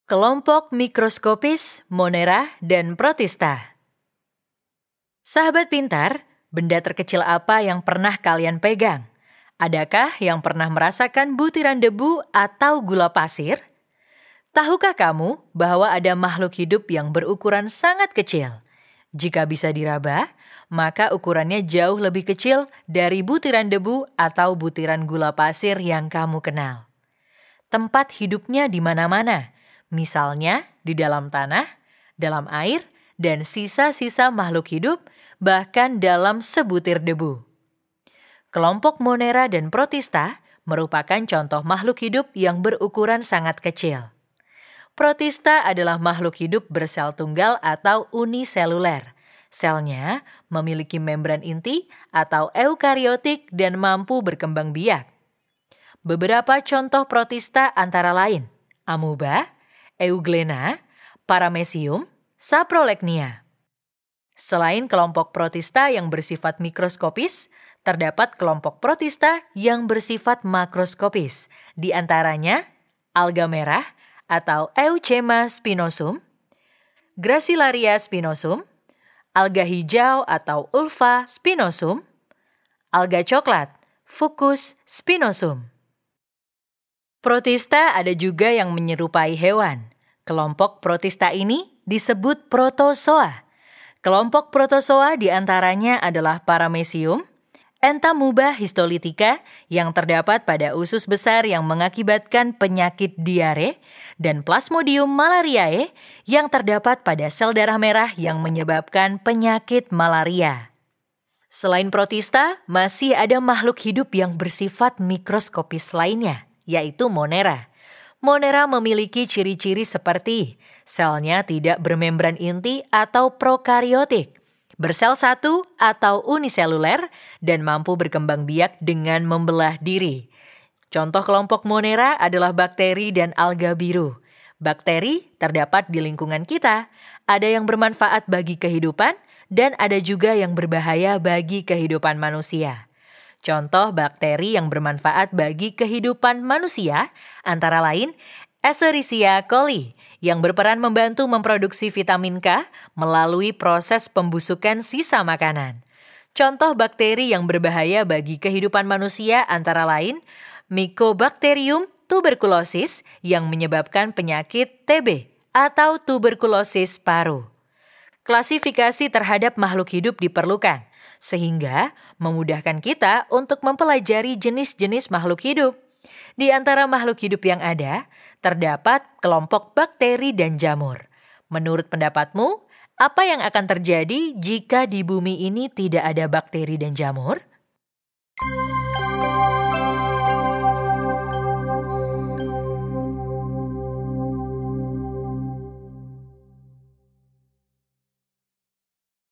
Kelompok mikroskopis, Monera, dan Protista. Sahabat pintar, benda terkecil apa yang pernah kalian pegang? Adakah yang pernah merasakan butiran debu atau gula pasir? Tahukah kamu bahwa ada makhluk hidup yang berukuran sangat kecil? Jika bisa diraba, maka ukurannya jauh lebih kecil dari butiran debu atau butiran gula pasir yang kamu kenal. Tempat hidupnya di mana-mana, misalnya di dalam tanah, dalam air, dan sisa-sisa makhluk hidup, bahkan dalam sebutir debu. Kelompok Monera dan Protista merupakan contoh makhluk hidup yang berukuran sangat kecil. Protista adalah makhluk hidup bersel tunggal atau uniseluler. Selnya memiliki membran inti atau eukariotik dan mampu berkembang biak. Beberapa contoh protista antara lain amuba, euglena, paramecium, saprolegnia. Selain kelompok protista yang bersifat mikroskopis, terdapat kelompok protista yang bersifat makroskopis, di antaranya alga merah atau Euchema spinosum, Gracilaria spinosum, alga hijau atau Ulva spinosum, alga coklat, Fucus spinosum. Protista ada juga yang menyerupai hewan. Kelompok protista ini disebut protozoa. Kelompok protozoa diantaranya adalah Paramecium, Entamuba histolitica yang terdapat pada usus besar yang mengakibatkan penyakit diare, dan Plasmodium malariae yang terdapat pada sel darah merah yang menyebabkan penyakit malaria. Selain protista, masih ada makhluk hidup yang bersifat mikroskopis lainnya, yaitu Monera. Monera memiliki ciri-ciri seperti selnya tidak bermembran inti atau prokariotik, bersel satu atau uniseluler, dan mampu berkembang biak dengan membelah diri. Contoh kelompok Monera adalah bakteri dan alga biru. Bakteri terdapat di lingkungan kita, ada yang bermanfaat bagi kehidupan, dan ada juga yang berbahaya bagi kehidupan manusia. Contoh bakteri yang bermanfaat bagi kehidupan manusia antara lain Escherichia coli yang berperan membantu memproduksi vitamin K melalui proses pembusukan sisa makanan. Contoh bakteri yang berbahaya bagi kehidupan manusia antara lain Mycobacterium tuberculosis yang menyebabkan penyakit TB atau tuberkulosis paru. Klasifikasi terhadap makhluk hidup diperlukan, sehingga memudahkan kita untuk mempelajari jenis-jenis makhluk hidup. Di antara makhluk hidup yang ada, terdapat kelompok bakteri dan jamur. Menurut pendapatmu, apa yang akan terjadi jika di bumi ini tidak ada bakteri dan jamur?